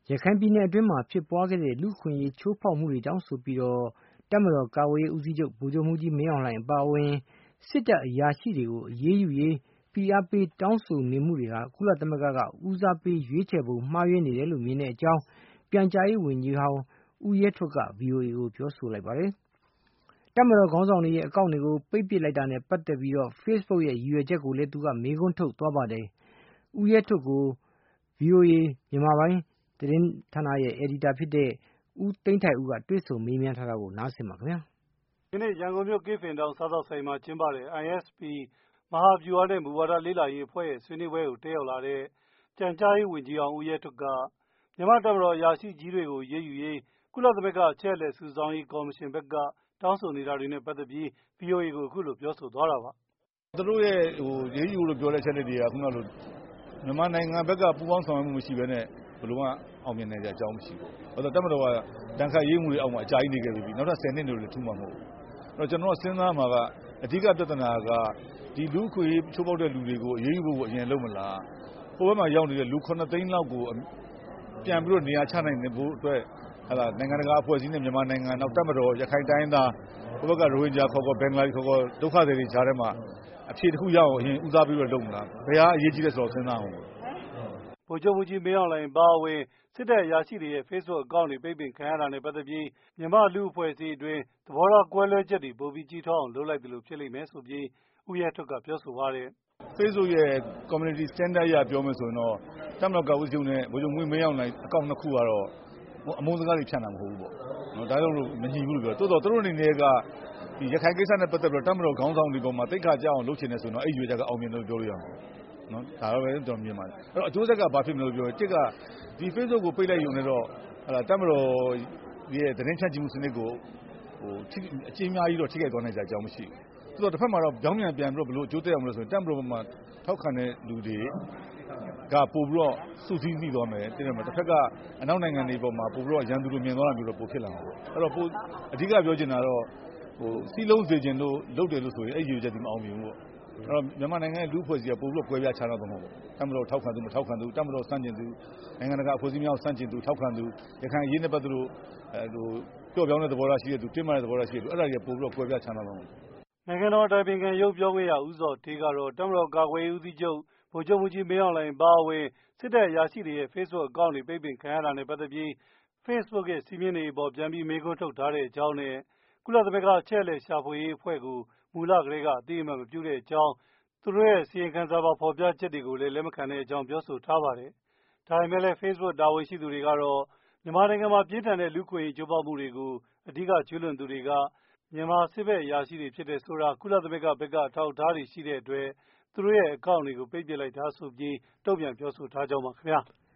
ရခိုင်ပြည်နယ်အတွင်းမှာဖြစ်ပွားခဲ့တဲ့လူ့အခွင့်အရေးချိုးဖောက်မှုတွေကြောင့်ဆိုပြီးတပ်မတော်ကာကွယ်ရေးဦးစီးချုပ်ဗိုလ်ချုပ်မှူးကြီးမင်းအောင်လှိုင်အပါအဝင်စစ်တပ်အရာရှိတွေကိုအရေးယူရေးဖိအားပေးတောင်းဆိုနေမှုတွေဟာကုလသမဂ္ဂကဦးစားပေးရွေးချယ်ဖို့မှားယွင်းနေတယ်လို့မြင်တဲ့အကြောင်းပြန်ကြားရေးဝန်ကြီးဟောင်းဦးရဲထွဋ်က VOA ကိုပြောဆိုလိုက်ပါတယ်။တပ်မတော်ခေါင်းဆောင်တွေရဲ့အကောင့်တွေကိုပိတ်ပစ်လိုက်တာနဲ့ပတ်သက်ပြီးFacebook ရဲ့ရည်ရွယ်ချက်ကိုလည်းသူကမေးခွန်းထုတ်သွားပါတယ်။ဦးရဲထွဋ်ကို VOA မြန်မာပိုင်းသတင်းဌာနရဲ့အယ်ဒီတာဖြစ်တဲ့ဦးသိန်းထိုက်ဦးကတွေ့ဆုံမေးမြန်းထားတာကိုနားဆင်ပါခင်ဗျာ။ဒီနေ့ရန်ကုန်မြို့ကေဖင်တောင်စားသောက်ဆိုင်မှာကျင်းပတဲ့ ISP မဟာဗျူဟာနဲ့မူဝါဒလေ့လာရေးအဖွဲ့ရဲ့ဆွေးနွေးပွဲကိုတက်ရောက်လာတဲ့ပြန်ကြားရေးဝန်ကြီးအောင်ဦးရဲထွဋ်ကမြန်မာတပ်မတော်အရာရှိကြီးတွေကိုရေးယူရေးကုလသမဂ္ဂအချက်အလက်စုဆောင်းရေးကော်မရှင်ဘက်ကတောင်းဆိုနေတာတွေနဲ့ပတ်သက်ပြီး VOA ကိုအခုလိုပြောဆိုသွားတာပါ။သူတို့ရဲ့ရေးယူလို့ပြောတဲ့အချက်တွေကခုနလိုမြန်မာနိုင်ငံဘက်ကပူးပေါင်းဆောင်ရွက်မှုမရှိဘဲနဲ့ဘယ်လိုမှအောင်မြင်နိုင်ကြအကြောင်းမရှိဘူး။အဲ့တော့တပ်မတော်ကတန်ခါရေးမှုတွေအောက်မှာအကြာကြီးနေခဲ့ပြီ။နောက်ထပ်10နှစ်နေလို့ထူမှာမဟုတ်ဘူး။အဲ့တော့ကျွန်တော်စဉ်းစားမှာကအဓိကပြဿနာကဒီလူခွေချိုးပေါက်တဲ့လူတွေကိုအရေးယူဖို့အရင်လုပ်မလား။ဟိုဘက်မှာရောက်နေတဲ့လူ9သိန်းလောက်ကိုပြန်ပြီးတော့နေရာချနိုင်ဖို့အတွက်နိုင်ငံတကာအဖွဲ့အစည်းနဲ့မြန်မာနိုင်ငံနောက်တပ်မတော်ရခိုင်တိုင်းသားဟိုဘက်ကရိုဟင်ဂျာခေါ်ဘင်္ဂလားဒေ့ရှ်ခေါ်ဒုက္ခသည်တွေကြားထဲမှာအဖြေတစ်ခုရအောင်အရင်ဦးစားပြီးတော့လုပ်မလားဘယ်ဟာအရေးကြီးလဲဆိုတော့စဉ်းစားအောင်ဗိုလ်ချုပ်မှူးကြီးမင်းအောင်လှိုင်ပါဝင်စစ်တပ်အရာရှိတွေရဲ့ Facebook အကောင့်တွေပိတ်ပင်ခံရတာနဲ့ပတ်သက်ပြီးမြန်မာလူ့အဖွဲ့အစည်းအတွင်းသဘောထားကွဲလွဲချက်တွေပိုပြီးကြီးထွားအောင်လုပ်လိုက်တယ်လို့ဖြစ်လိမ့်မယ်ဆိုပြီးဦးရဲထွဋ်ကပြောဆိုပါတယ်။ Facebook ရဲ့ Community Standard အရပြောမယ်ဆိုရင်တော့တပ်မတော်ကာကွယ်ရေးဦးစီးချုပ်နဲ့ဗိုလ်ချုပ်မှူးကြီးမင်းအောင်လှိုင်အကောင့်နှစ်ခုကတော့အမုန်းစကားတွေဖြန့်တာမဟုတ်ဘူးပေါ့နော်ဒါကြောင့်မညီဘူးလို့ပြောတိုးတော့သူတို့အနေနဲ့ကဒီရခိုင်ကိစ္စနဲ့ပတ်သက်ပြီးတော့တပ်မတော်ခေါင်းဆောင်တွေပေါ်မှာတိတ်ခါကြအောင်လုပ်ချင်နေဆိုတော့အဲ့ရွေးချက်ကအောင်မြင်လို့ပြောလို့ရမှာနော်ဒါတော့ပဲကျွန်တော်မြင်ပါတယ်အဲ့တော့အကျိုးဆက်ကဘာဖြစ်မလို့ပြောရင်တစ်ကဒီ Facebook ကိုပိတ်လိုက်ရုံနဲ့တော့တပ်မတော်ရဲ့သတင်းဖြန့်ချိမှုစနစ်ကိုအကြီးအများကြီးတော့ထိခိုက်သွားနိုင်ကြအကြောင်းမရှိဘူးဆိုတော့တစ်ဖက်မှာတော့ကြောင်းပြန်ပြီးတော့ဘလို့အကျိုးသက်ရောက်မလို့ဆိုရင်တပ်မတော်မှာထောက်ခံတဲ့လူတွေကပို့ပြီးတော့စုစည်းမိသွားမယ်တဲ့မှာတစ်ဖက်ကအနောက်နိုင်ငံတွေပေါ်မှာပို့ပြီးတော့ရန်သူလိုမြင်သွားတာမျိုးတော့ပိုဖြစ်လာမှာပေါ့အဲ့တော့အဓိကပြောချင်တာတော့စီးလုံးစေခြင်းလို့လုပ်တယ်လို့ဆိုရင်အဲ့ရည်ရွယ်ချက်ဒီမအောင်မြင်ဘူးပေါ့အဲ့တော့မြန်မာနိုင်ငံရဲ့လူ့အဖွဲ့အစည်းကပို့ပြီးတော့ကွဲပြားခြားနားသွားမှာပေါ့တပ်မတော်ထောက်ခံသူမထောက်ခံသူတပ်မတော်စန့်ကျင်သူနိုင်ငံတကာအဖွဲ့အစည်းများကိုစန့်ကျင်သူထောက်ခံသူရခိုင်အရေးနဲ့ပတ်သက်လို့ပျော့ပြောင်းတဲ့သဘောထားရှိတဲ့သူတင်းမာတဲ့သဘောထားရှိတဲ့သူအဲ့ဒါတွေပို့ပြီးတော့ကွဲပြားခြားနားသွားမှာနိုင်ငံတော်တိုင်ပင်ခံရုံးပြောခွင့်ရဦးဇော်ဌေးကတော့တပ်မတော်ကာကွယ်ရေးဦးစီးချုပ်ဗိုလ်ချုပ်မှူးကြီးမင်းအောင်လှိုင်ပါဝင်စစ်တပ်အရာရှိတွေရဲ့ Facebook အကောင့်တွေပိတ်ပင်ခံရတာနဲ့ပတ်သက်ပြီး Facebook ရဲ့စီမင်းတွေအပေါ်ပြန်ပြီးမေးခွန်းထုတ်ထားတဲ့အကြောင်းနဲ့ကုလသမဂ္ဂအချက်အလက်ရှာဖွေရေးအဖွဲ့ကိုမူလကတည်းကအသိအမှတ်မပြုတဲ့အကြောင်းသူတို့ရဲ့စီရင်ခံစာပါဖော်ပြချက်တွေကိုလည်းလက်မခံတဲ့အကြောင်းပြောဆိုထားပါတယ်။ဒါပေမဲ့လည်း Facebook တာဝန်ရှိသူတွေကတော့မြန်မာနိုင်ငံမှာပြင်းထန်တဲ့လူ့အခွင့်အရေးချိုးဖောက်မှုတွေကိုအဓိကကျူးလွန်သူတွေကမြန်မာစစ်ဘက်အရာရှိတွေဖြစ်တယ်ဆိုတာကုလသမဂ္ဂဘက်ကအထောက်အထားတွေရှိတဲ့အတွက်သူတို့ရဲ့အကောင့်တွေကိုပိတ်ပစ်လိုက်တာဆိုပြီးတုံ့ပြန်ပြောဆိုထားကြောင်းပါခင်ဗျာ။